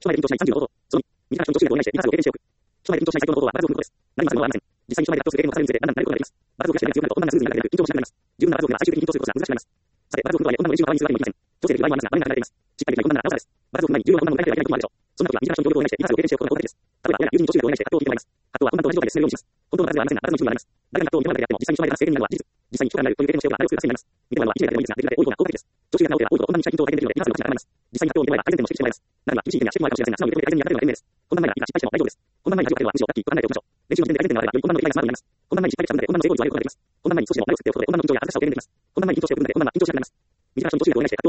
将来で緊張しない30のこと。その2、自らの緊張集約を依頼して、リハーサルを経験しておく。将来で緊張しない最高のことは、バラズを踏むことです。何もされるものはありません。実際に将来で発表する経験を重ねるにつれて、だんだん慣れることができます。バラズを増やして強くなると、温暖な数字になるだけでなく、緊張しなくなります。十分なバラズを踏めば最終的に緊張することが難しくなります。さて、バラズを踏むとはいえ、温暖の練習の場合にするわけにもいきません。調整できる場合もありますが、場面が限られています。しっかりできない温暖ならなおさらです。バラズを踏む前に十分な温暖を迎えてはいけないこともあるでしょう。そんな時は、自らの協力を依頼して、リハーサルを経験しておくことが効果的です。例えば、親が友人と中学を依頼して、葛藤を聞いてもらいます。葛藤は温暖と同じ状態で進めるようにします。本当のバラズではありませんが、バラズの一部になります。誰が葛藤を認められてやっても、実際に将来で話す経験になるのは事実。実際に人がなるという経験をしておけば、誰を作る達成になります。見てもらうのは1年だけでもいいですが、できるだけ多い方が効果的です。調子が直っては多いほど温暖にしたい緊張を体験できるので、リハーサルの腰が上がります。実際に葛藤を見てもらえば改善点も指摘してもらえます。なるは厳しい意見や指摘もあるかもしれませんが、素直に受け止めて改善に役立てるのが賢明です。本番前に何か失敗しても大丈夫です。本番前に恥をかければむしろラッキーと考えておきましょう。練習の時点で改善点があれば、より本番の出来がスマートになります。本番前に失敗したので、本番の成功率を上げることができます。本番前に少しでも慣れを作っておくことで、本番の緊張や新しさを軽減できます。本番前に緊張しておくので、本番は緊張しなくなります。自らの緊張集約をお願いして、